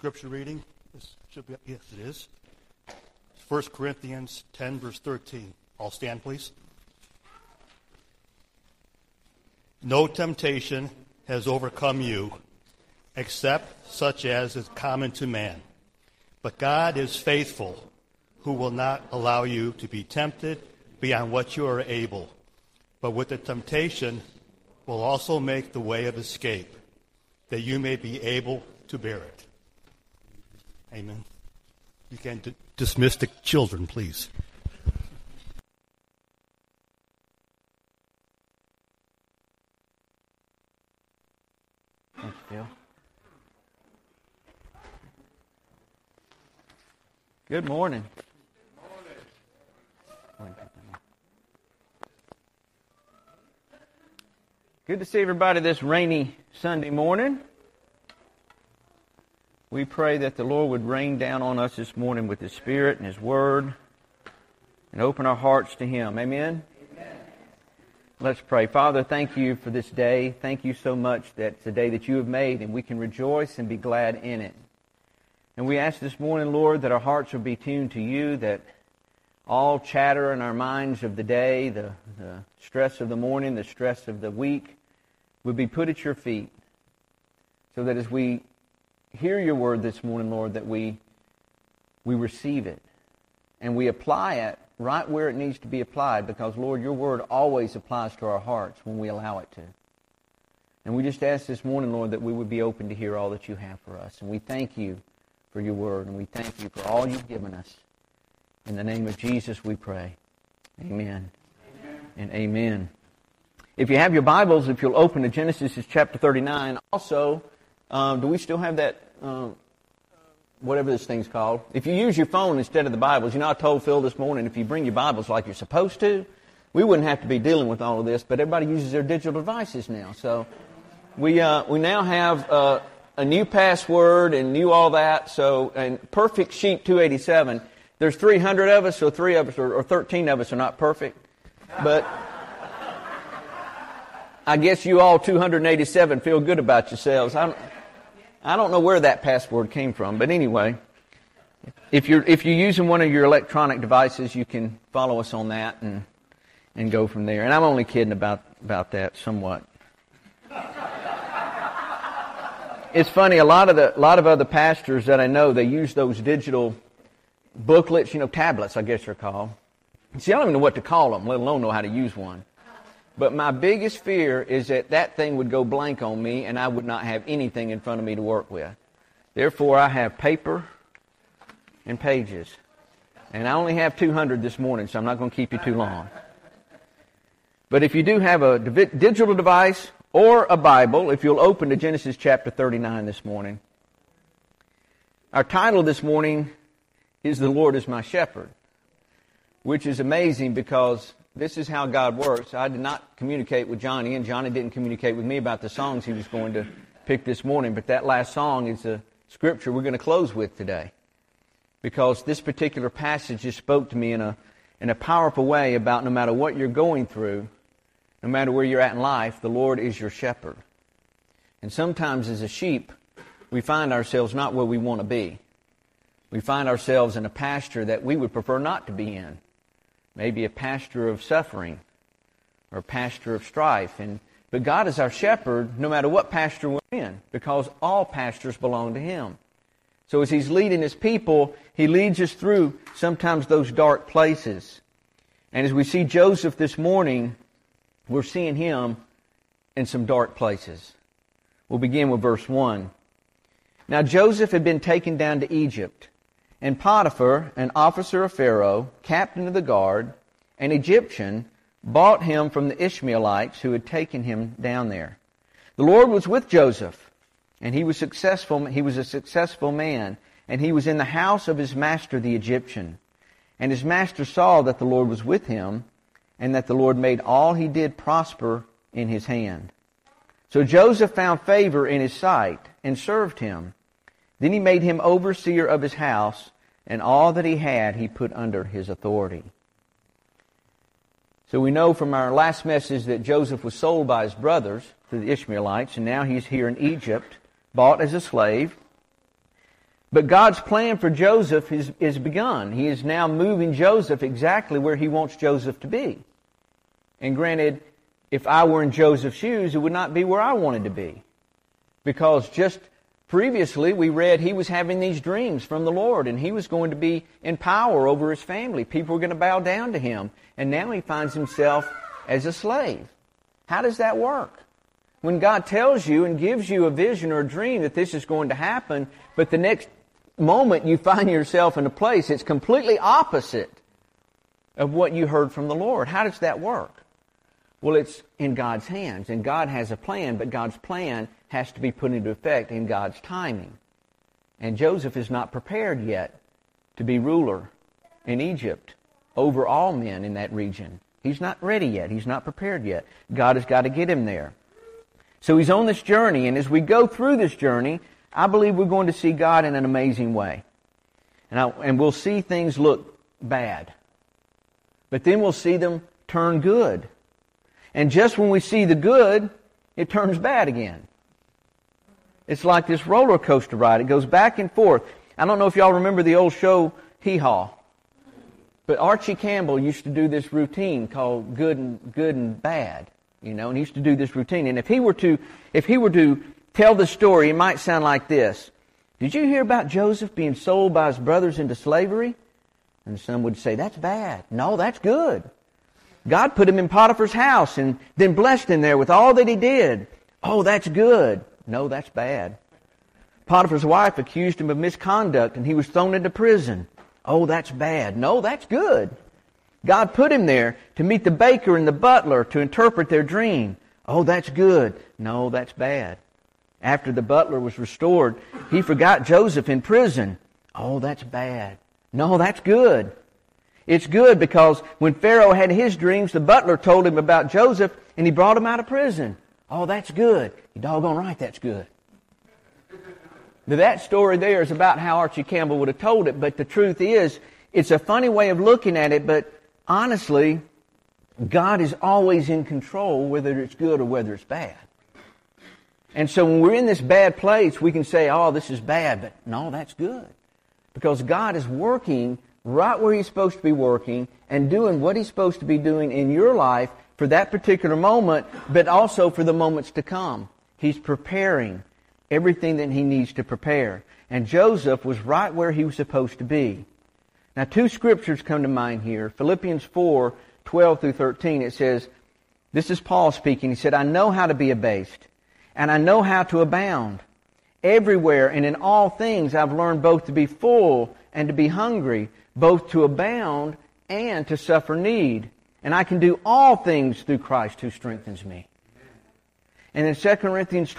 scripture reading, yes, it is. 1 Corinthians 10, verse 13. All stand, please. No temptation has overcome you, except such as is common to man. But God is faithful, who will not allow you to be tempted beyond what you are able, but with the temptation will also make the way of escape, that you may be able to bear it. Amen. You can dismiss the children, please. Thanks, Phil. Good morning. Good to see everybody this rainy Sunday morning. We pray that the Lord would rain down on us this morning with His Spirit and His Word and open our hearts to Him. Amen? Amen. Let's pray. Father, thank You for this day. Thank You so much that it's a day that You have made and we can rejoice and be glad in it. And we ask this morning, Lord, that our hearts will be tuned to You, that all chatter in our minds of the day, the stress of the morning, the stress of the week, would be put at Your feet, so that as we hear Your Word this morning, Lord, that we receive it and we apply it right where it needs to be applied, because, Lord, Your Word always applies to our hearts when we allow it to. And we just ask this morning, Lord, that we would be open to hear all that You have for us. And we thank You for Your Word, and we thank You for all You've given us. In the name of Jesus we pray. Amen. Amen. And amen. If you have your Bibles, if you'll open to Genesis chapter 39. Also, do we still have that, whatever this thing's called? If you use your phone instead of the Bibles, I told Phil this morning, if you bring your Bibles like you're supposed to, we wouldn't have to be dealing with all of this, but everybody uses their digital devices now. So we now have a new password and new all that. So, and Perfect Sheep 287. There's 300 of us, so 3 of us or 13 of us are not perfect. But I guess you all 287 feel good about yourselves. I don't know where that password came from, but anyway, if you're using one of your electronic devices, you can follow us on that and go from there. And I'm only kidding about that somewhat. It's funny, a lot of other pastors that I know, they use those digital booklets, tablets, I guess they're called. See, I don't even know what to call them, let alone know how to use one. But my biggest fear is that thing would go blank on me and I would not have anything in front of me to work with. Therefore, I have paper and pages. And I only have 200 this morning, so I'm not going to keep you too long. But if you do have a digital device or a Bible, if you'll open to Genesis chapter 39 this morning. Our title this morning is The Lord is My Shepherd, which is amazing because this is how God works. I did not communicate with Johnny, and Johnny didn't communicate with me about the songs he was going to pick this morning, but that last song is the scripture we're going to close with today, because this particular passage just spoke to me in a powerful way about no matter what you're going through, no matter where you're at in life, the Lord is your shepherd. And sometimes as a sheep, we find ourselves not where we want to be. We find ourselves in a pasture that we would prefer not to be in. Maybe a pasture of suffering or a pasture of strife. But God is our shepherd no matter what pasture we're in, because all pastures belong to Him. So as He's leading His people, He leads us through sometimes those dark places. And as we see Joseph this morning, we're seeing him in some dark places. We'll begin with verse 1. Now Joseph had been taken down to Egypt, and Potiphar, an officer of Pharaoh, captain of the guard, an Egyptian, bought him from the Ishmaelites who had taken him down there. The Lord was with Joseph, and he was successful. He was a successful man, and he was in the house of his master the Egyptian. And his master saw that the Lord was with him, and that the Lord made all he did prosper in his hand. So Joseph found favor in his sight and served him. Then he made him overseer of his house, and all that he had he put under his authority. So we know from our last message that Joseph was sold by his brothers to the Ishmaelites, and now he's here in Egypt, bought as a slave. But God's plan for Joseph is begun. He is now moving Joseph exactly where He wants Joseph to be. And granted, if I were in Joseph's shoes, it would not be where I wanted to be. Because just previously we read he was having these dreams from the Lord, and he was going to be in power over his family. People were going to bow down to him. And now he finds himself as a slave. How does that work? When God tells you and gives you a vision or a dream that this is going to happen, but the next moment you find yourself in a place that's completely opposite of what you heard from the Lord. How does that work? Well, it's in God's hands, and God has a plan, but God's plan has to be put into effect in God's timing. And Joseph is not prepared yet to be ruler in Egypt over all men in that region. He's not ready yet. He's not prepared yet. God has got to get him there. So he's on this journey, and as we go through this journey, I believe we're going to see God in an amazing way. And we'll see things look bad. But then we'll see them turn good. And just when we see the good, it turns bad again. It's like this roller coaster ride. It goes back and forth. I don't know if y'all remember the old show, Hee Haw. But Archie Campbell used to do this routine called Good and Bad. And he used to do this routine. And if he were to tell the story, it might sound like this. Did you hear about Joseph being sold by his brothers into slavery? And some would say, that's bad. No, that's good. God put him in Potiphar's house and then blessed him there with all that he did. Oh, that's good. No, that's bad. Potiphar's wife accused him of misconduct and he was thrown into prison. Oh, that's bad. No, that's good. God put him there to meet the baker and the butler to interpret their dream. Oh, that's good. No, that's bad. After the butler was restored, he forgot Joseph in prison. Oh, that's bad. No, that's good. It's good because when Pharaoh had his dreams, the butler told him about Joseph and he brought him out of prison. Oh, that's good. You're doggone right, that's good. Now, that story there is about how Archie Campbell would have told it, but the truth is, it's a funny way of looking at it, but honestly, God is always in control whether it's good or whether it's bad. And so when we're in this bad place, we can say, oh, this is bad, but no, that's good. Because God is working right where He's supposed to be working and doing what He's supposed to be doing in your life for that particular moment, but also for the moments to come. He's preparing everything that He needs to prepare. And Joseph was right where he was supposed to be. Now, two scriptures come to mind here. Philippians 4:12 through 13, it says, this is Paul speaking. He said, I know how to be abased, and I know how to abound. Everywhere and in all things I've learned both to be full and to be hungry, both to abound and to suffer need. And I can do all things through Christ who strengthens me. And then 2 Corinthians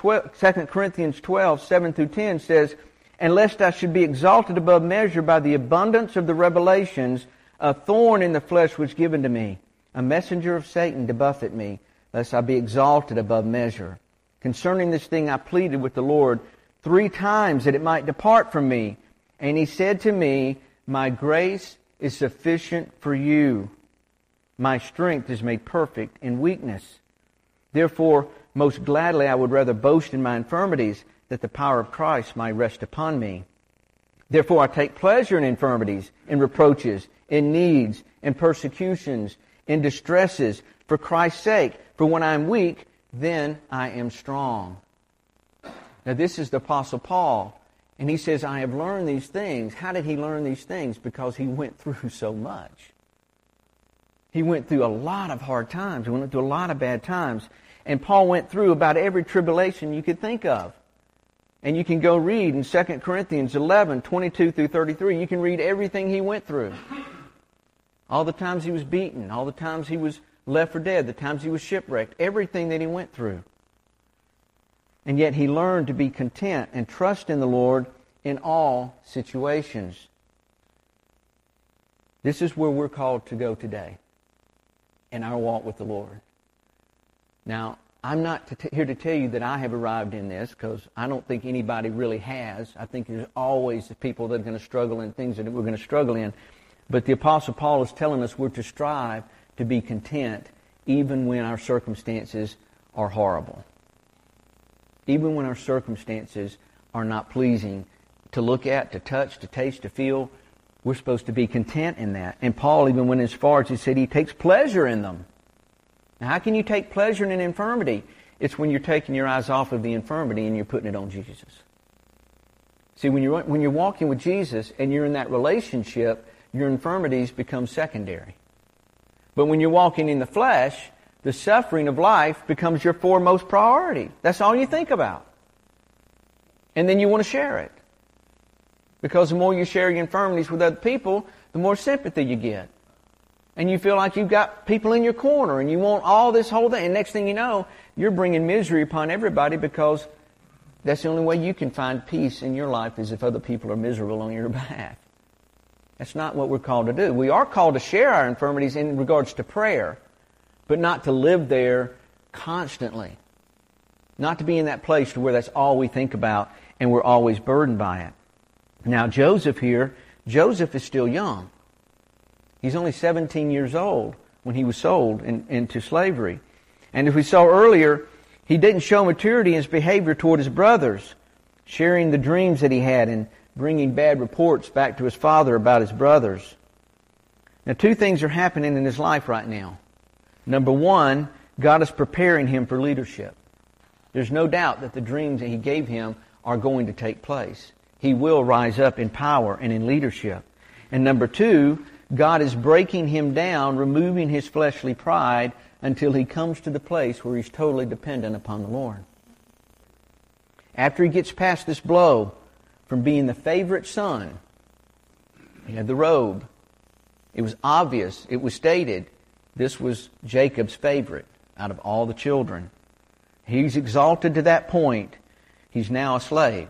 12, 7 through 10 says, and lest I should be exalted above measure by the abundance of the revelations, a thorn in the flesh was given to me, a messenger of Satan to buffet me, lest I be exalted above measure. Concerning this thing I pleaded with the Lord 3 times that it might depart from me. And He said to me, my grace is sufficient for you. My strength is made perfect in weakness. Therefore, most gladly I would rather boast in my infirmities, that the power of Christ might rest upon me. Therefore I take pleasure in infirmities, in reproaches, in needs, in persecutions, in distresses, for Christ's sake. For when I am weak, then I am strong. Now this is the Apostle Paul, and he says, I have learned these things. How did he learn these things? Because he went through so much. He went through a lot of hard times. He went through a lot of bad times. And Paul went through about every tribulation you could think of. And you can go read in 2 Corinthians 11, 22 through 33. You can read everything he went through. All the times he was beaten, all the times he was left for dead, the times he was shipwrecked, everything that he went through. And yet he learned to be content and trust in the Lord in all situations. This is where we're called to go today in our walk with the Lord. Now, I'm not here to tell you that I have arrived in this, because I don't think anybody really has. I think there's always people that are going to struggle in things that we're going to struggle in. But the Apostle Paul is telling us we're to strive to be content even when our circumstances are horrible. Even when our circumstances are not pleasing to look at, to touch, to taste, to feel. We're supposed to be content in that. And Paul even went as far as he said he takes pleasure in them. Now, how can you take pleasure in an infirmity? It's when you're taking your eyes off of the infirmity and you're putting it on Jesus. See, when you're walking with Jesus and you're in that relationship, your infirmities become secondary. But when you're walking in the flesh, the suffering of life becomes your foremost priority. That's all you think about. And then you want to share it. Because the more you share your infirmities with other people, the more sympathy you get. And you feel like you've got people in your corner and you want all this whole thing. And next thing you know, you're bringing misery upon everybody because that's the only way you can find peace in your life is if other people are miserable on your behalf. That's not what we're called to do. We are called to share our infirmities in regards to prayer, but not to live there constantly. Not to be in that place to where that's all we think about and we're always burdened by it. Now Joseph here, Joseph is still young. He's only 17 years old when he was sold into slavery. And as we saw earlier, he didn't show maturity in his behavior toward his brothers, sharing the dreams that he had and bringing bad reports back to his father about his brothers. Now, two things are happening in his life right now. Number one, God is preparing him for leadership. There's no doubt that the dreams that he gave him are going to take place. He will rise up in power and in leadership. And number two, God is breaking him down, removing his fleshly pride until he comes to the place where he's totally dependent upon the Lord. After he gets past this blow from being the favorite son, he had the robe. It was obvious, it was stated, this was Jacob's favorite out of all the children. He's exalted to that point. He's now a slave.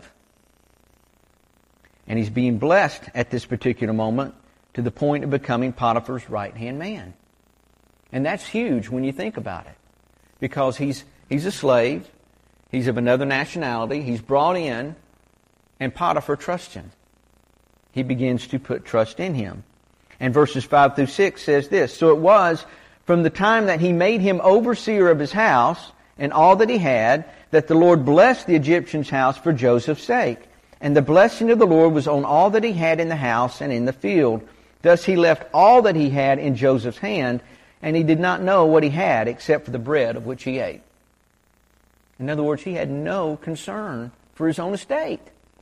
And he's being blessed at this particular moment to the point of becoming Potiphar's right-hand man. And that's huge when you think about it. Because he's a slave. He's of another nationality. He's brought in. And Potiphar trusts him. He begins to put trust in him. And verses 5 through 6 says this, So it was from the time that he made him overseer of his house and all that he had, that the Lord blessed the Egyptian's house for Joseph's sake. And the blessing of the Lord was on all that he had in the house and in the field. Thus he left all that he had in Joseph's hand, and he did not know what he had except for the bread of which he ate. In other words, he had no concern for his own estate.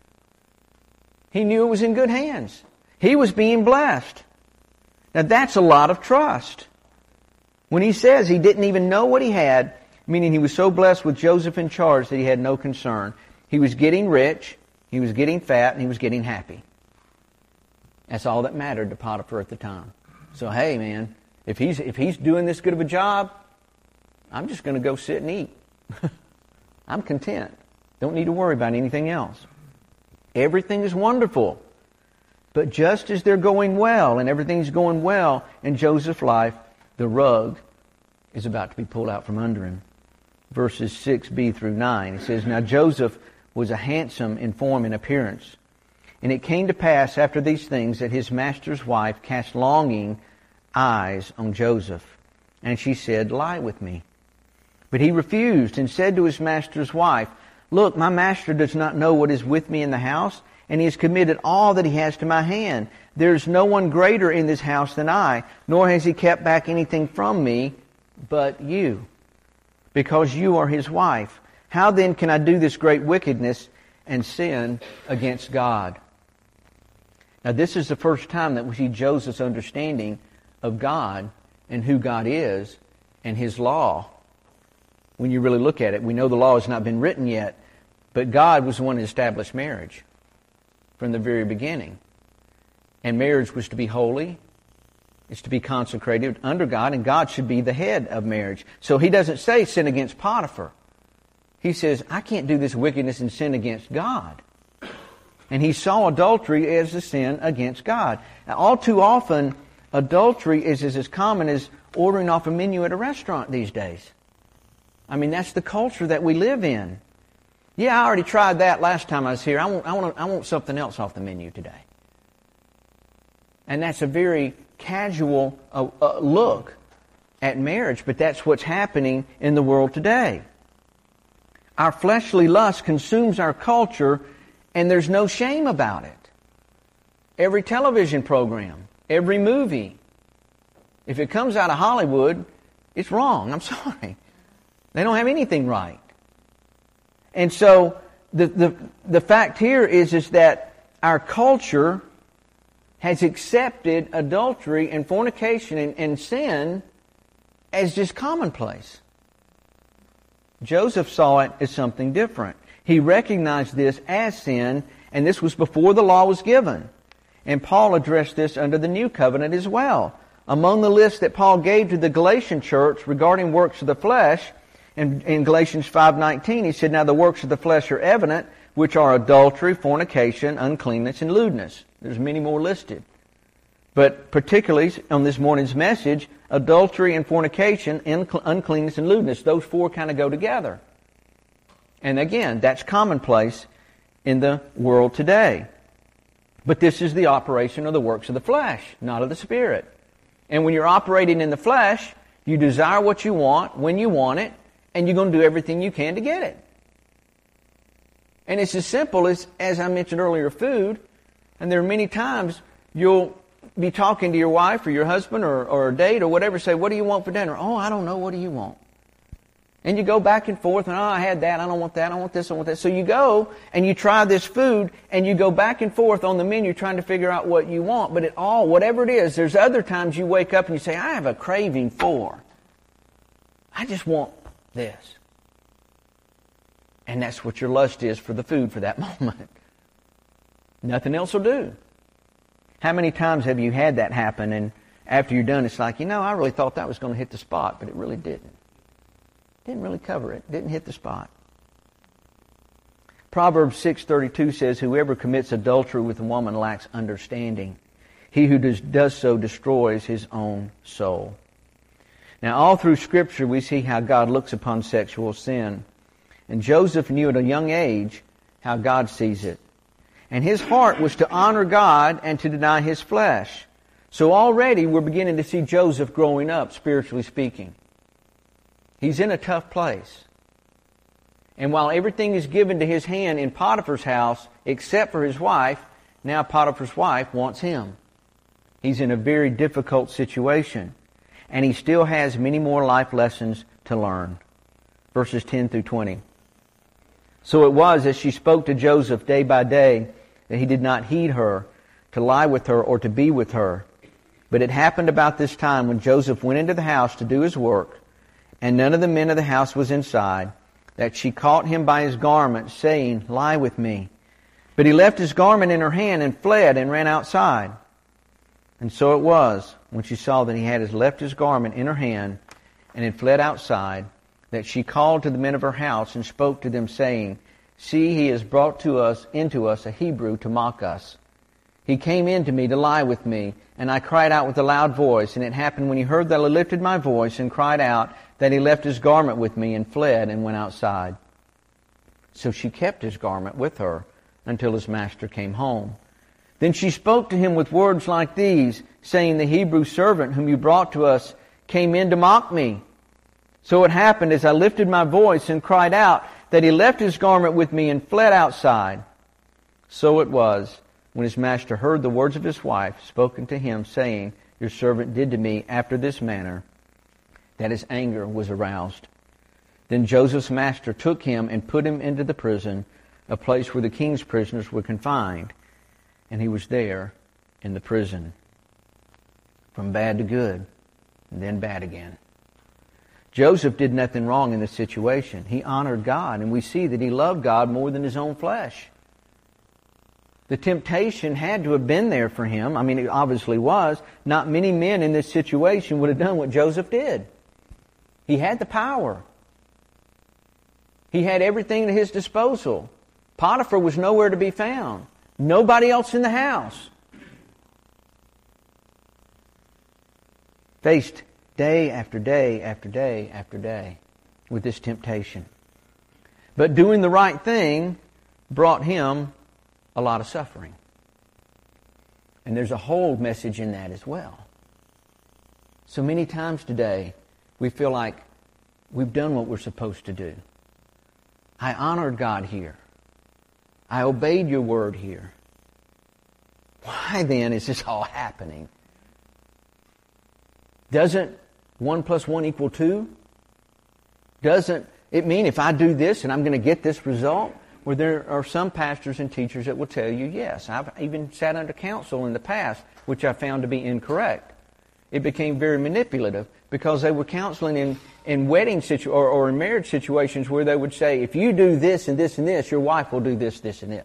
He knew it was in good hands. He was being blessed. Now that's a lot of trust. When he says he didn't even know what he had, meaning he was so blessed with Joseph in charge that he had no concern. He was getting rich, he was getting fat, and he was getting happy. That's all that mattered to Potiphar at the time. So hey man, if he's doing this good of a job, I'm just going to go sit and eat. I'm content. Don't need to worry about anything else. Everything is wonderful. But just as they're going well and everything's going well in Joseph's life, the rug is about to be pulled out from under him. Verses 6b through 9. It says, Now Joseph was a handsome in form and appearance. And it came to pass after these things that his master's wife cast longing eyes on Joseph. And she said, Lie with me. But he refused and said to his master's wife, Look, my master does not know what is with me in the house, and he has committed all that he has to my hand. There is no one greater in this house than I, nor has he kept back anything from me but you, because you are his wife. How then can I do this great wickedness and sin against God? Now this is the first time that we see Joseph's understanding of God and who God is and his law. When you really look at it, we know the law has not been written yet, but God was the one who established marriage from the very beginning. And marriage was to be holy. It's to be consecrated under God, and God should be the head of marriage. So he doesn't say sin against Potiphar. He says, I can't do this wickedness and sin against God. And he saw adultery as a sin against God. Now, all too often, adultery is as common as ordering off a menu at a restaurant these days. I mean, that's the culture that we live in. Yeah, I already tried that last time I was here. I want something else off the menu today. And that's a very casual look at marriage, but that's what's happening in the world today. Our fleshly lust consumes our culture, And there's no shame about it. Every television program, every movie, if it comes out of Hollywood, it's wrong. I'm sorry. They don't have anything right. And so the fact here is that our culture has accepted adultery and fornication and sin as just commonplace. Joseph saw it as something different. He recognized this as sin, and this was before the law was given. And Paul addressed this under the New Covenant as well. Among the list that Paul gave to the Galatian church regarding works of the flesh, in Galatians 5:19, he said, "Now the works of the flesh are evident, which are adultery, fornication, uncleanness, and lewdness." There's many more listed. But particularly on this morning's message, adultery and fornication, uncleanness and lewdness, those four kind of go together. And again, that's commonplace in the world today. But this is the operation of the works of the flesh, not of the Spirit. And when you're operating in the flesh, you desire what you want, when you want it, and you're going to do everything you can to get it. And it's as simple as I mentioned earlier, food. And there are many times you'll be talking to your wife or your husband or a date or whatever, say, "What do you want for dinner?" "Oh, I don't know. What do you want?" And you go back and forth, and, "Oh, I had that. I don't want that. I want this. I want that." So you go and you try this food, and you go back and forth on the menu trying to figure out what you want. But whatever it is, there's other times you wake up and you say, "I have a craving for. I just want this." And that's what your lust is for the food for that moment. Nothing else will do. How many times have you had that happen, and after you're done, it's like, I really thought that was going to hit the spot, but it really didn't. Didn't really cover it. Didn't hit the spot. Proverbs 6:32 says, "Whoever commits adultery with a woman lacks understanding. He who does so destroys his own soul." Now, all through Scripture, we see how God looks upon sexual sin. And Joseph knew at a young age how God sees it. And his heart was to honor God and to deny his flesh. So already we're beginning to see Joseph growing up, spiritually speaking. He's in a tough place. And while everything is given to his hand in Potiphar's house, except for his wife, now Potiphar's wife wants him. He's in a very difficult situation. And he still has many more life lessons to learn. Verses 10 through 20. "So it was as she spoke to Joseph day by day that he did not heed her, to lie with her or to be with her. But it happened about this time when Joseph went into the house to do his work, and none of the men of the house was inside, that she caught him by his garment, saying, 'Lie with me.' But he left his garment in her hand and fled and ran outside. And so it was, when she saw that he had left his garment in her hand and had fled outside, that she called to the men of her house and spoke to them, saying, 'See, he has brought into us a Hebrew to mock us. He came in to me to lie with me, and I cried out with a loud voice. And it happened when he heard that I lifted my voice and cried out, that he left his garment with me and fled and went outside.' So she kept his garment with her until his master came home. Then she spoke to him with words like these, saying, 'The Hebrew servant whom you brought to us came in to mock me. So it happened as I lifted my voice and cried out, that he left his garment with me and fled outside.' So it was, when his master heard the words of his wife spoken to him, saying, 'Your servant did to me after this manner,' that his anger was aroused. Then Joseph's master took him and put him into the prison, a place where the king's prisoners were confined. And he was there in the prison." From bad to good, and then bad again. Joseph did nothing wrong in this situation. He honored God, and we see that he loved God more than his own flesh. The temptation had to have been there for him. I mean, it obviously was. Not many men in this situation would have done what Joseph did. He had the power. He had everything at his disposal. Potiphar was nowhere to be found. Nobody else in the house. Faced day after day after day after day with this temptation. But doing the right thing brought him a lot of suffering. And there's a whole message in that as well. So many times today, we feel like we've done what we're supposed to do. I honored God here. I obeyed your word here. Why then is this all happening? Doesn't 1 plus 1 equal 2? Doesn't it mean if I do this and I'm going to get this result? Well, there are some pastors and teachers that will tell you yes. I've even sat under counsel in the past, which I found to be incorrect. It became very manipulative because they were counseling in wedding or in marriage situations where they would say, if you do this and this and this, your wife will do this, this, and this.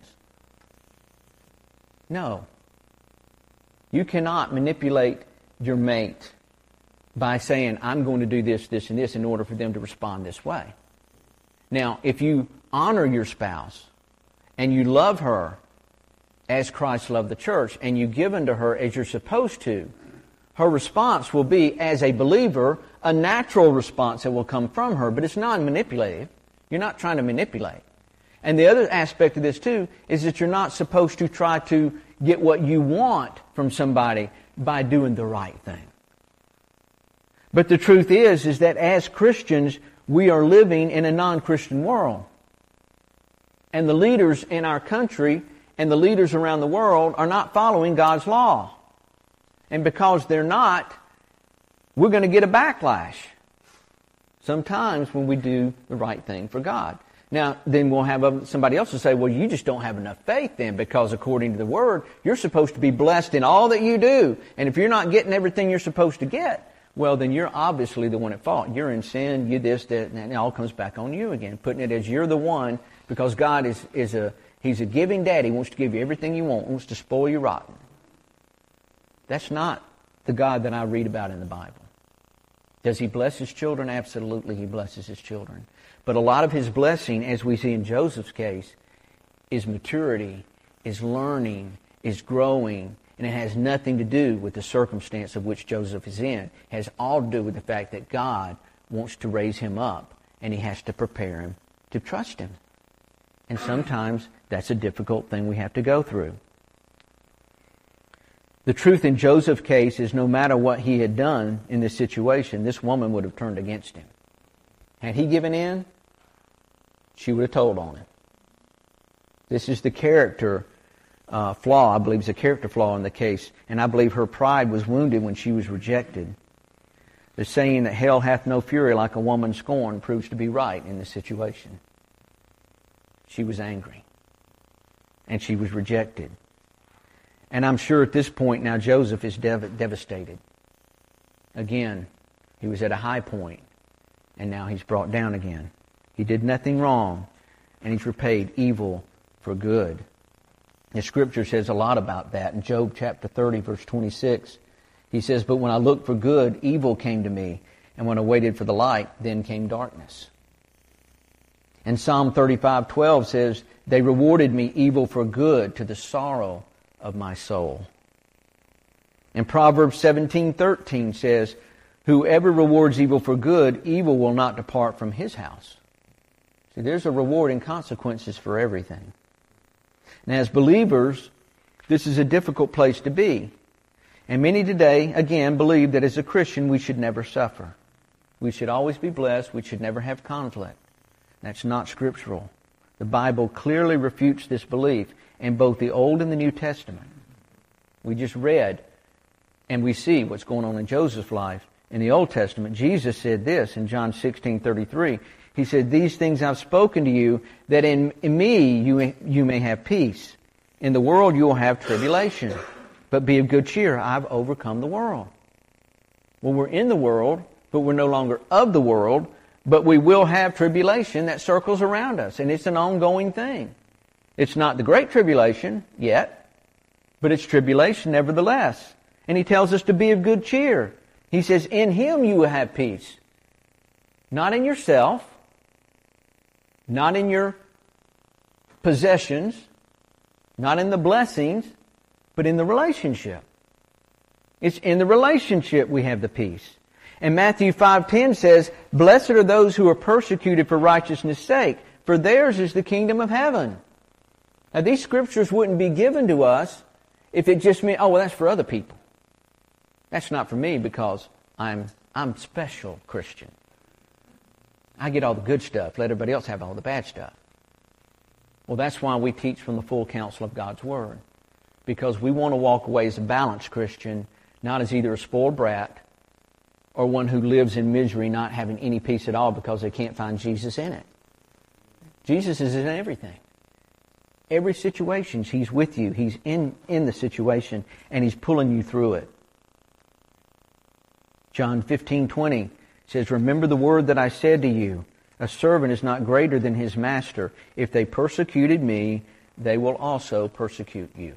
No. You cannot manipulate your mate by saying, I'm going to do this, this, and this in order for them to respond this way. Now, if you honor your spouse and you love her as Christ loved the church and you give unto her as you're supposed to, her response will be, as a believer, a natural response that will come from her, but it's non-manipulative. You're not trying to manipulate. And the other aspect of this, too, is that you're not supposed to try to get what you want from somebody by doing the right thing. But the truth is that as Christians, we are living in a non-Christian world. And the leaders in our country and the leaders around the world are not following God's law. And because they're not, we're going to get a backlash sometimes when we do the right thing for God. Now, then we'll have somebody else to say, well, you just don't have enough faith then, because according to the Word, you're supposed to be blessed in all that you do. And if you're not getting everything you're supposed to get, well, then you're obviously the one at fault. You're in sin, you this, that, and it all comes back on you again, putting it as you're the one, because God He's a giving daddy, wants to give you everything you want, wants to spoil you rotten. That's not the God that I read about in the Bible. Does He bless His children? Absolutely, He blesses His children. But a lot of His blessing, as we see in Joseph's case, is maturity, is learning, is growing, and it has nothing to do with the circumstance of which Joseph is in. It has all to do with the fact that God wants to raise him up, and He has to prepare him to trust Him. And sometimes that's a difficult thing we have to go through. The truth in Joseph's case is no matter what he had done in this situation, this woman would have turned against him. Had he given in, she would have told on him. This is the character flaw, I believe, is a character flaw in the case. And I believe her pride was wounded when she was rejected. The saying that hell hath no fury like a woman scorned proves to be right in this situation. She was angry. And she was rejected. And I'm sure at this point now Joseph is devastated. Again, he was at a high point, and now he's brought down again. He did nothing wrong, and he's repaid evil for good. The Scripture says a lot about that. In Job chapter 30, verse 26, he says, "But when I looked for good, evil came to me, and when I waited for the light, then came darkness." And Psalm 35:12 says, "They rewarded me evil for good to the sorrow of my soul." And Proverbs 17:13 says, "Whoever rewards evil for good, evil will not depart from his house." See, there's a reward and consequences for everything. And as believers, this is a difficult place to be. And many today, again, believe that as a Christian we should never suffer. We should always be blessed. We should never have conflict. That's not scriptural. The Bible clearly refutes this belief in both the Old and the New Testament. We just read and we see what's going on in Joseph's life. In the Old Testament, Jesus said this in John 16:33. He said, "These things I've spoken to you, that in me you may have peace. In the world you will have tribulation. But be of good cheer, I've overcome the world." Well, we're in the world, but we're no longer of the world, but we will have tribulation that circles around us, and it's an ongoing thing. It's not the great tribulation yet, but it's tribulation nevertheless. And He tells us to be of good cheer. He says, in Him you will have peace. Not in yourself, not in your possessions, not in the blessings, but in the relationship. It's in the relationship we have the peace. And Matthew 5:10 says, "Blessed are those who are persecuted for righteousness' sake, for theirs is the kingdom of heaven." Now, these scriptures wouldn't be given to us if it just meant, oh, well, that's for other people. That's not for me because I'm special Christian. I get all the good stuff. Let everybody else have all the bad stuff. Well, that's why we teach from the full counsel of God's Word. Because we want to walk away as a balanced Christian, not as either a spoiled brat or one who lives in misery, not having any peace at all because they can't find Jesus in it. Jesus is in everything. Every situation, He's with you. He's in the situation, and He's pulling you through it. John 15:20 says, "Remember the word that I said to you, a servant is not greater than his master. If they persecuted me, they will also persecute you."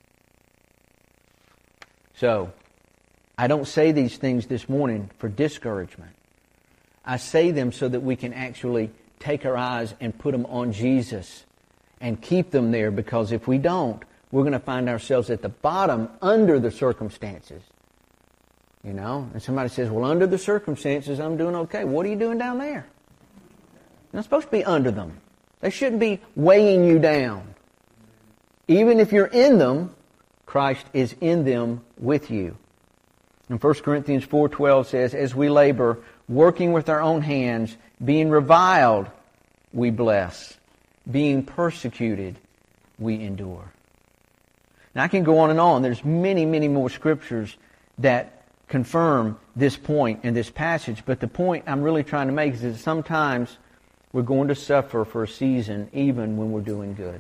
So, I don't say these things this morning for discouragement. I say them so that we can actually take our eyes and put them on Jesus and keep them there, because if we don't, we're going to find ourselves at the bottom under the circumstances. You know? And somebody says, well, under the circumstances, I'm doing okay. What are you doing down there? You're not supposed to be under them. They shouldn't be weighing you down. Even if you're in them, Christ is in them with you. And 1 Corinthians 4:12 says, "As we labor, working with our own hands, being reviled, we bless. Being persecuted, we endure." Now I can go on and on. There's many, many more scriptures that confirm this point in this passage. But the point I'm really trying to make is that sometimes we're going to suffer for a season even when we're doing good.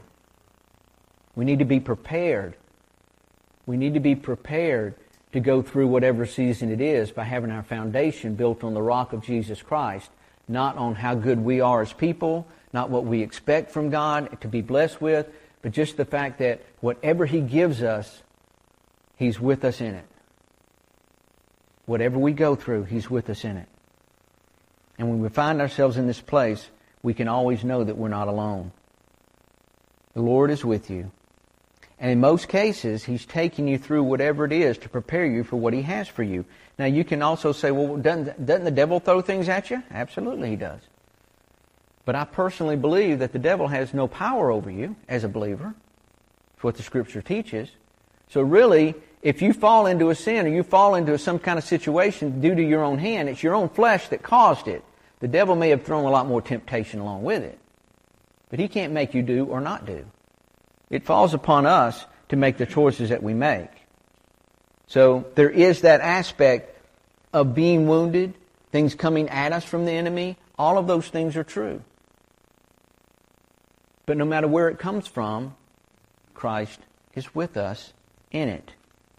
We need to be prepared. We need to be prepared to go through whatever season it is by having our foundation built on the rock of Jesus Christ, not on how good we are as people, not what we expect from God to be blessed with, but just the fact that whatever He gives us, He's with us in it. Whatever we go through, He's with us in it. And when we find ourselves in this place, we can always know that we're not alone. The Lord is with you. And in most cases, He's taking you through whatever it is to prepare you for what He has for you. Now, you can also say, well, doesn't the devil throw things at you? Absolutely he does. But I personally believe that the devil has no power over you as a believer. That's what the Scripture teaches. So really, if you fall into a sin or you fall into some kind of situation due to your own hand, it's your own flesh that caused it. The devil may have thrown a lot more temptation along with it. But he can't make you do or not do. It falls upon us to make the choices that we make. So there is that aspect of being wounded, things coming at us from the enemy. All of those things are true. But no matter where it comes from, Christ is with us in it.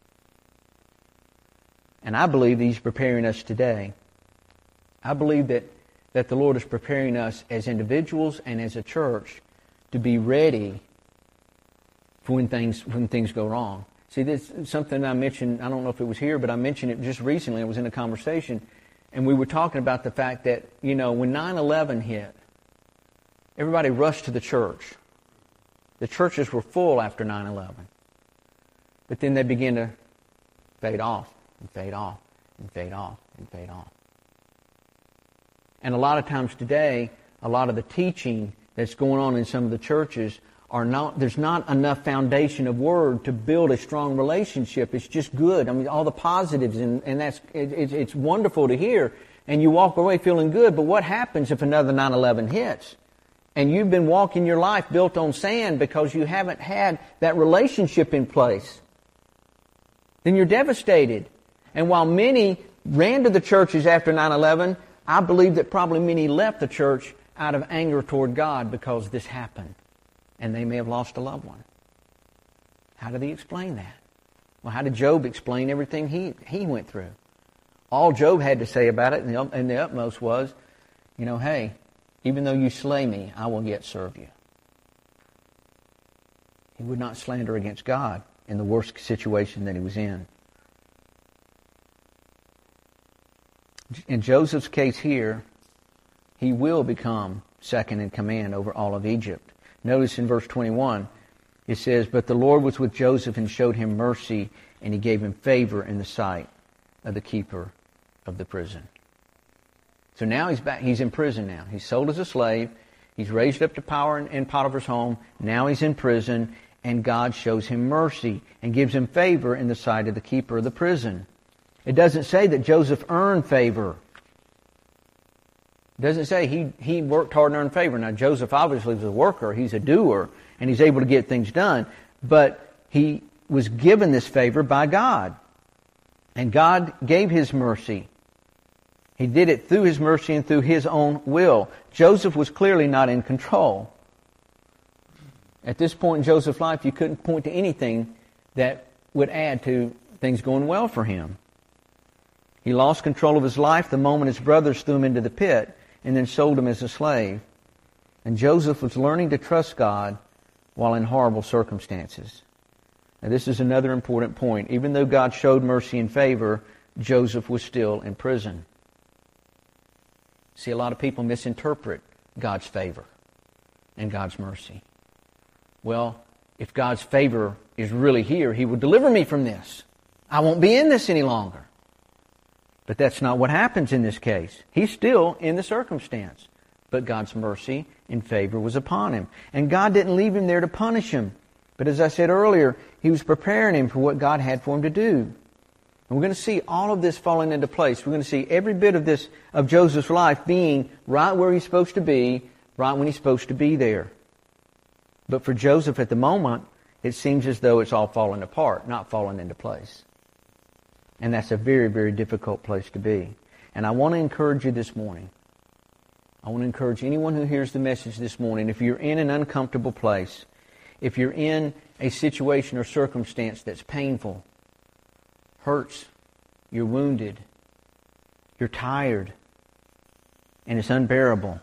And I believe He's preparing us today. I believe that the Lord is preparing us as individuals and as a church to be ready for when things go wrong. See, this is something I mentioned, I don't know if it was here, but I mentioned it just recently. I was in a conversation, and we were talking about the fact that, when 9/11 hit, everybody rushed to the church. The churches were full after 9/11. But then they began to fade off, and fade off, and fade off, and fade off. And a lot of times today, a lot of the teaching that's going on in some of the churches there's not enough foundation of Word to build a strong relationship. It's just good. I mean, all the positives, and it's wonderful to hear. And you walk away feeling good, but what happens if another 9/11 hits? And you've been walking your life built on sand because you haven't had that relationship in place. Then you're devastated. And while many ran to the churches after 9/11, I believe that probably many left the church out of anger toward God because this happened. And they may have lost a loved one. How did he explain that? Well, how did Job explain everything he went through? All Job had to say about it in the utmost was, hey, even though you slay me, I will yet serve you. He would not slander against God in the worst situation that he was in. In Joseph's case here, he will become second in command over all of Egypt. Notice in verse 21, it says, "But the Lord was with Joseph and showed him mercy, and He gave him favor in the sight of the keeper of the prison." So now he's back. He's in prison now. He's sold as a slave. He's raised up to power in Potiphar's home. Now he's in prison, and God shows him mercy and gives him favor in the sight of the keeper of the prison. It doesn't say that Joseph earned favor. It doesn't say he worked hard and earned favor. Now, Joseph obviously was a worker. He's a doer. and he's able to get things done. But he was given this favor by God. And God gave his mercy. He did it through his mercy and through his own will. Joseph was clearly not in control. At this point in Joseph's life, you couldn't point to anything that would add to things going well for him. He lost control of his life the moment his brothers threw him into the pit and then sold him as a slave. And Joseph was learning to trust God while in horrible circumstances. Now, this is another important point. Even though God showed mercy and favor, Joseph was still in prison. See, a lot of people misinterpret God's favor and God's mercy. Well, if God's favor is really here, He will deliver me from this. I won't be in this any longer. But that's not what happens in this case. He's still in the circumstance. But God's mercy and favor was upon him. And God didn't leave him there to punish him. But as I said earlier, He was preparing him for what God had for him to do. And we're going to see all of this falling into place. We're going to see every bit of this, of Joseph's life, being right where he's supposed to be, right when he's supposed to be there. But for Joseph at the moment, it seems as though it's all falling apart, not falling into place. And that's a very, very difficult place to be. And I want to encourage you this morning. I want to encourage anyone who hears the message this morning, if you're in an uncomfortable place, if you're in a situation or circumstance that's painful, hurts, you're wounded, you're tired, and it's unbearable,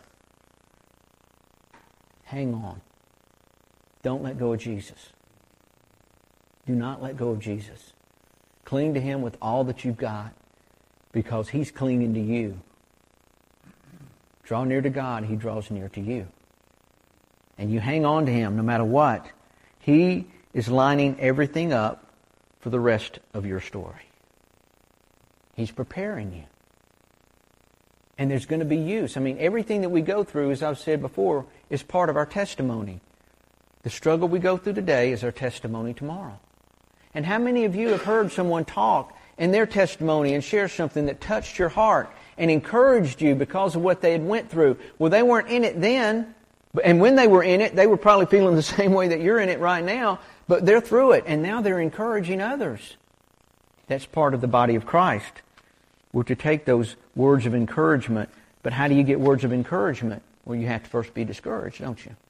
hang on. Don't let go of Jesus. Do not let go of Jesus. Cling to Him with all that you've got, because He's clinging to you. Draw near to God, He draws near to you. And you hang on to Him no matter what. He is lining everything up for the rest of your story. He's preparing you. And there's going to be use. I mean, everything that we go through, as I've said before, is part of our testimony. The struggle we go through today is our testimony tomorrow. And how many of you have heard someone talk in their testimony and share something that touched your heart and encouraged you because of what they had went through? Well, they weren't in it then, and when they were in it, they were probably feeling the same way that you're in it right now, but they're through it, and now they're encouraging others. That's part of the body of Christ. We're to take those words of encouragement, but how do you get words of encouragement? Well, you have to first be discouraged, don't you?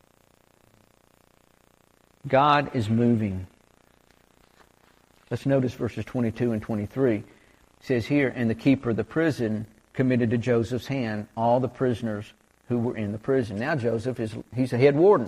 God is moving. Let's notice verses 22 and 23. It says here, and the keeper of the prison committed to Joseph's hand all the prisoners who were in the prison. Now Joseph he's a head warden.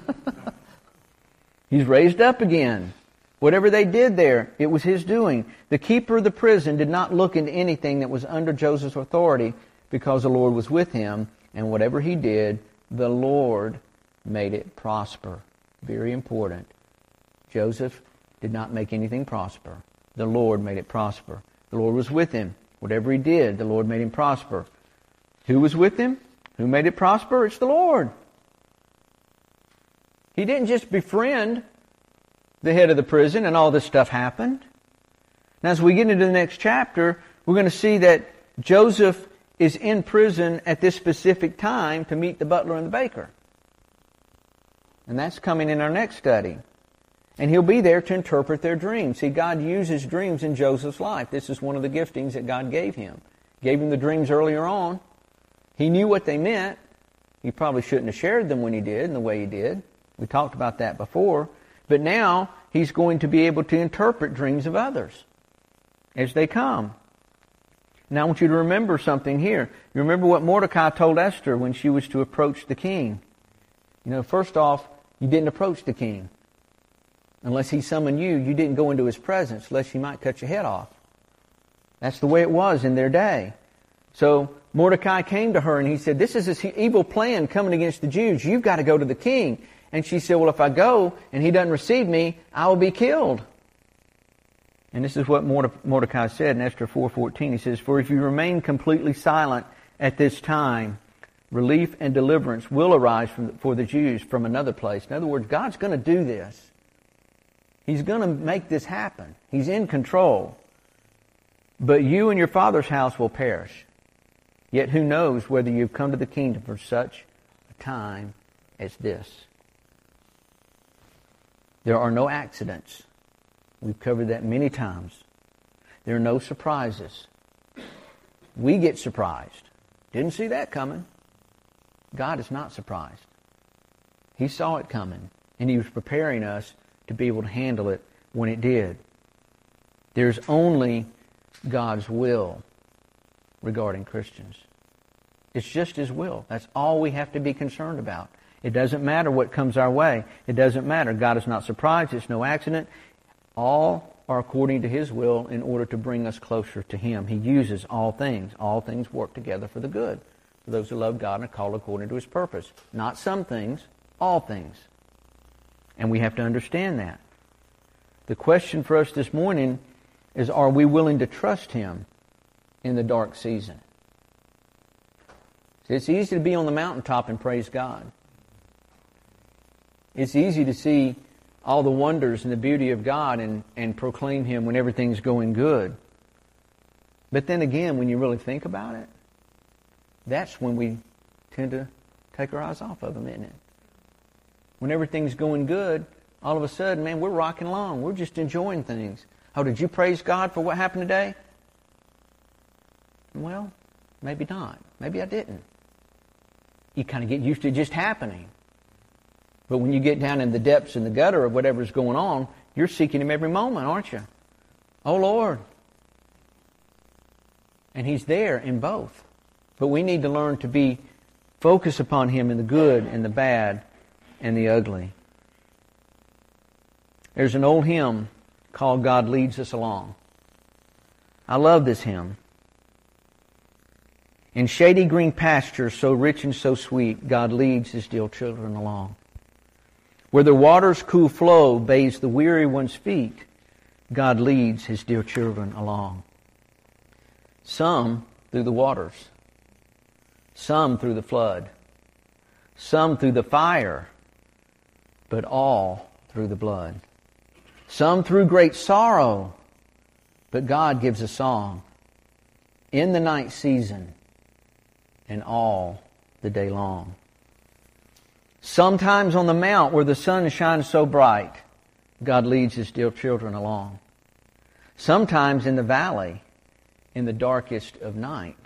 He's raised up again. Whatever they did there, it was his doing. The keeper of the prison did not look into anything that was under Joseph's authority, because the Lord was with him, and whatever he did, the Lord made it prosper. Very important. Joseph did not make anything prosper. The Lord made it prosper. The Lord was with him. Whatever he did, the Lord made him prosper. Who was with him? Who made it prosper? It's the Lord. He didn't just befriend the head of the prison and all this stuff happened. Now, as we get into the next chapter, we're going to see that Joseph is in prison at this specific time to meet the butler and the baker. And that's coming in our next study. And he'll be there to interpret their dreams. See, God uses dreams in Joseph's life. This is one of the giftings that God gave him. Gave him the dreams earlier on. He knew what they meant. He probably shouldn't have shared them when he did, in the way he did. We talked about that before. But now, he's going to be able to interpret dreams of others as they come. Now, I want you to remember something here. You remember what Mordecai told Esther when she was to approach the king. You know, first off, you didn't approach the king. Unless he summoned you, you didn't go into his presence, lest he might cut your head off. That's the way it was in their day. So Mordecai came to her and he said, this is this evil plan coming against the Jews. You've got to go to the king. And she said, well, if I go and he doesn't receive me, I will be killed. And this is what Mordecai said in Esther 4:14. He says, for if you remain completely silent at this time, relief and deliverance will arise for the Jews from another place. In other words, God's going to do this. He's going to make this happen. He's in control. But you and your father's house will perish. Yet who knows whether you've come to the kingdom for such a time as this. There are no accidents. We've covered that many times. There are no surprises. We get surprised. Didn't see that coming. God is not surprised. He saw it coming, and He was preparing us to be able to handle it when it did. There's only God's will regarding Christians. It's just His will. That's all we have to be concerned about. It doesn't matter what comes our way. It doesn't matter. God is not surprised. It's no accident. All are according to His will in order to bring us closer to Him. He uses all things. All things work together for the good, for those who love God and are called according to His purpose. Not some things, all things. And we have to understand that. The question for us this morning is, are we willing to trust Him in the dark season? It's easy to be on the mountaintop and praise God. It's easy to see all the wonders and the beauty of God and proclaim Him when everything's going good. But then again, when you really think about it, that's when we tend to take our eyes off of Him, isn't it? When everything's going good, all of a sudden, man, we're rocking along. We're just enjoying things. Oh, did you praise God for what happened today? Well, maybe not. Maybe I didn't. You kind of get used to it just happening. But when you get down in the depths and the gutter of whatever's going on, you're seeking Him every moment, aren't you? Oh, Lord. And He's there in both. But we need to learn to be focused upon Him in the good and the bad and the ugly. There's an old hymn called God Leads Us Along. I love this hymn. In shady green pastures so rich and so sweet, God leads His dear children along. Where the water's cool flow bathes the weary one's feet, God leads His dear children along. Some through the waters, some through the flood, some through the fire, but all through the blood. Some through great sorrow, but God gives a song in the night season and all the day long. Sometimes on the mount where the sun shines so bright, God leads His dear children along. Sometimes in the valley, in the darkest of night,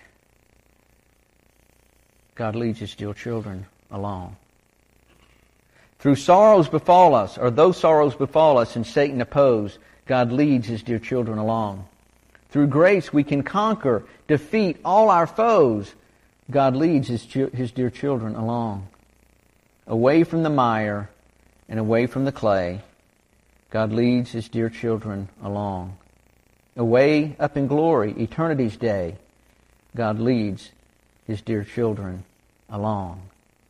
God leads His dear children along. Through sorrows befall us, or though sorrows befall us and Satan oppose, God leads His dear children along. Through grace we can conquer, defeat all our foes. God leads His dear children along. Away from the mire and away from the clay, God leads His dear children along. Away up in glory, eternity's day, God leads His dear children along.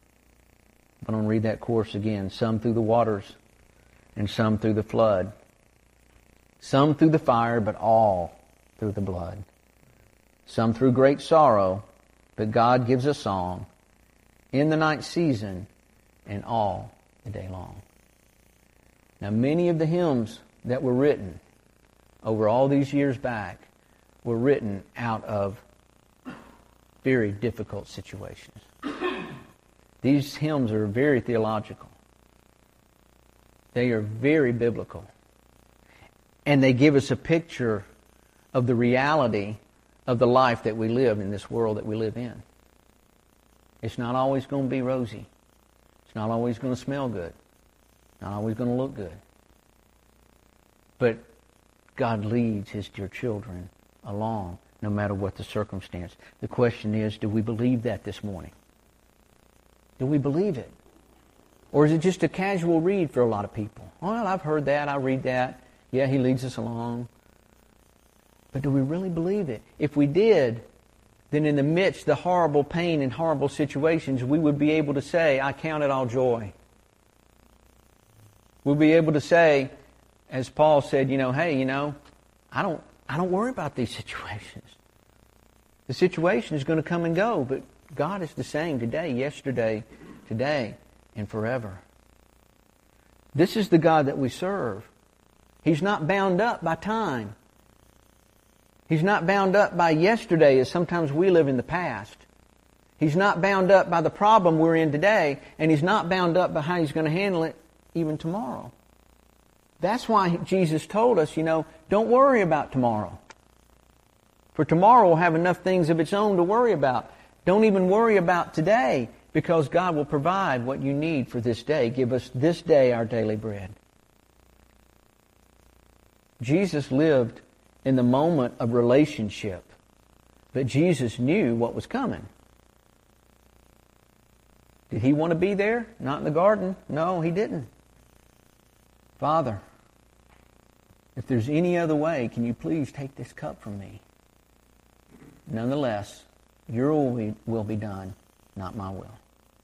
I'm going to read that chorus again. Some through the waters and some through the flood. Some through the fire, but all through the blood. Some through great sorrow, but God gives a song in the night season and all the day long. Now, many of the hymns that were written over all these years back were written out of very difficult situations. These hymns are very theological. They are very biblical. And they give us a picture of the reality of the life that we live in this world that we live in. It's not always going to be rosy. It's not always going to smell good. Not always going to look good. But God leads His dear children along no matter what the circumstance. The question is, do we believe that this morning? Do we believe it? Or is it just a casual read for a lot of people? Well, I've heard that, I read that. Yeah, He leads us along. But do we really believe it? If we did, then in the midst of the horrible pain and horrible situations, we would be able to say, I count it all joy. We'll be able to say, as Paul said, hey, I don't worry about these situations. The situation is going to come and go, but God is the same today, yesterday, today, and forever. This is the God that we serve. He's not bound up by time. He's not bound up by yesterday as sometimes we live in the past. He's not bound up by the problem we're in today, and He's not bound up by how He's going to handle it even tomorrow. That's why Jesus told us, don't worry about tomorrow. For tomorrow will have enough things of its own to worry about. Don't even worry about today, because God will provide what you need for this day. Give us this day our daily bread. Jesus lived in the moment of relationship, but Jesus knew what was coming. Did He want to be there? Not in the garden. No, He didn't. Father, if there's any other way, can you please take this cup from me? Nonetheless, your will be done, not my will.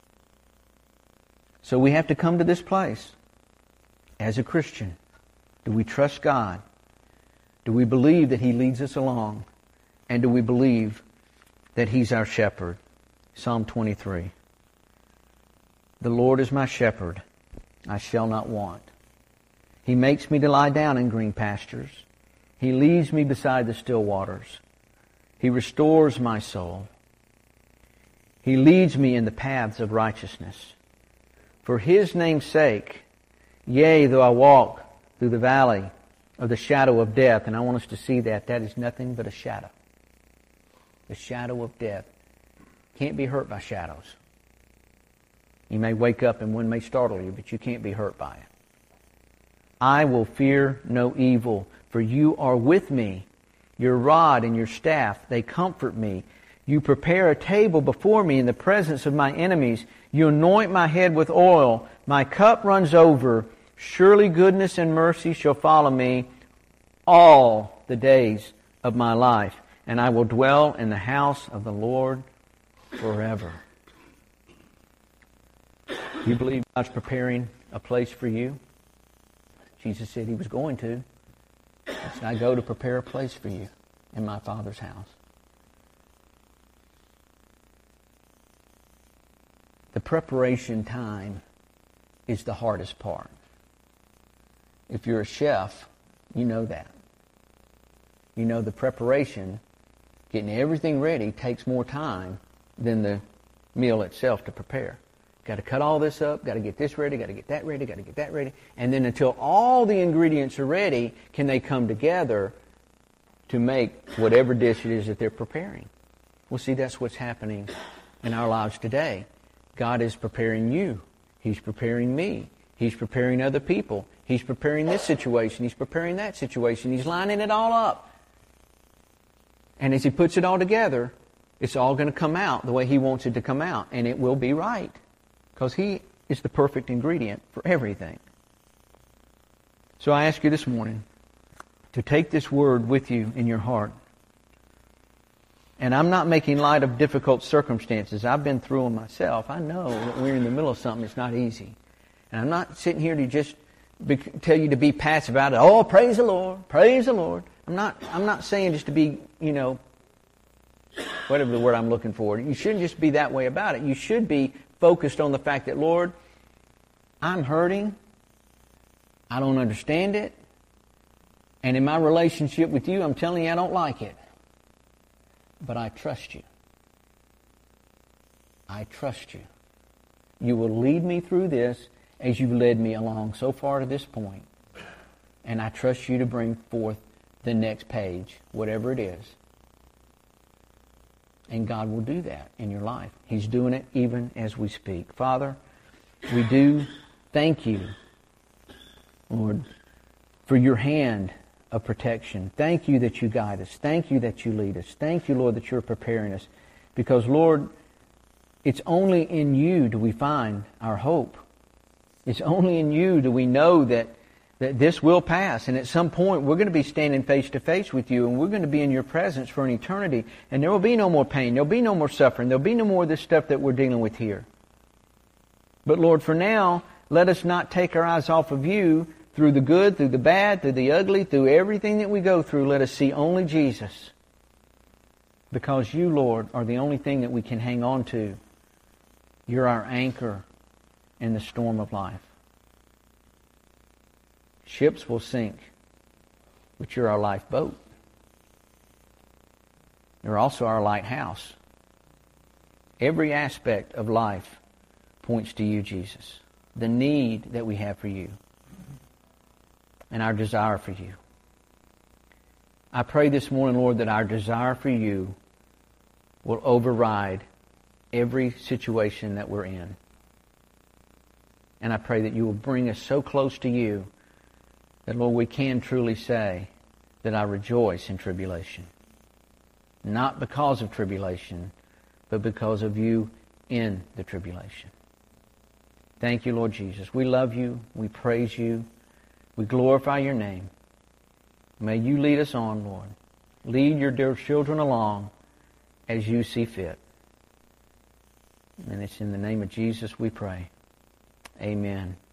So we have to come to this place. As a Christian, do we trust God? Do we believe that He leads us along? And do we believe that He's our shepherd? Psalm 23. The Lord is my shepherd, I shall not want. He makes me to lie down in green pastures. He leads me beside the still waters. He restores my soul. He leads me in the paths of righteousness. For His name's sake, yea, though I walk through the valley of the shadow of death, and I want us to see that is nothing but a shadow. The shadow of death. Can't be hurt by shadows. You may wake up and one may startle you, but you can't be hurt by it. I will fear no evil, for you are with me. Your rod and your staff, they comfort me. You prepare a table before me in the presence of my enemies. You anoint my head with oil. My cup runs over. Surely goodness and mercy shall follow me all the days of my life, and I will dwell in the house of the Lord forever. You believe God's preparing a place for you? Jesus said He was going to. He said, I go to prepare a place for you in my Father's house. The preparation time is the hardest part. If you're a chef, you know that. You know the preparation, getting everything ready, takes more time than the meal itself to prepare. Got to cut all this up, got to get this ready, got to get that ready, got to get that ready. And then until all the ingredients are ready, can they come together to make whatever dish it is that they're preparing. Well, see, that's what's happening in our lives today. God is preparing you. He's preparing me. He's preparing other people. He's preparing this situation. He's preparing that situation. He's lining it all up. And as He puts it all together, it's all going to come out the way He wants it to come out. And it will be right. Because He is the perfect ingredient for everything. So I ask you this morning to take this word with you in your heart. And I'm not making light of difficult circumstances. I've been through them myself. I know that we're in the middle of something that's not easy. And I'm not sitting here to just tell you to be passive about it. Oh, praise the Lord, praise the Lord. I'm not saying just to be, whatever the word I'm looking for. You shouldn't just be that way about it. You should be focused on the fact that, Lord, I'm hurting. I don't understand it. And in my relationship with you, I'm telling you I don't like it. But I trust you. I trust you. You will lead me through this as you've led me along so far to this point. And I trust you to bring forth the next page, whatever it is. And God will do that in your life. He's doing it even as we speak. Father, we do thank you, Lord, for your hand of protection. Thank you that you guide us. Thank you that you lead us. Thank you, Lord, that you're preparing us. Because, Lord, it's only in you do we find our hope. It's only in you do we know that this will pass. And at some point, we're going to be standing face to face with you, and we're going to be in your presence for an eternity. And there will be no more pain. There will be no more suffering. There will be no more of this stuff that we're dealing with here. But, Lord, for now, let us not take our eyes off of you. Through the good, through the bad, through the ugly, through everything that we go through, let us see only Jesus. Because you, Lord, are the only thing that we can hang on to. You're our anchor in the storm of life. Ships will sink, but you're our lifeboat. You're also our lighthouse. Every aspect of life points to you, Jesus. The need that we have for you. and our desire for you. I pray this morning, Lord, that our desire for you will override every situation that we're in. And I pray that you will bring us so close to you that, Lord, we can truly say that I rejoice in tribulation. Not because of tribulation, but because of you in the tribulation. Thank you, Lord Jesus. We love you. We praise you. We glorify your name. May you lead us on, Lord. Lead your dear children along as you see fit. And it's in the name of Jesus we pray. Amen.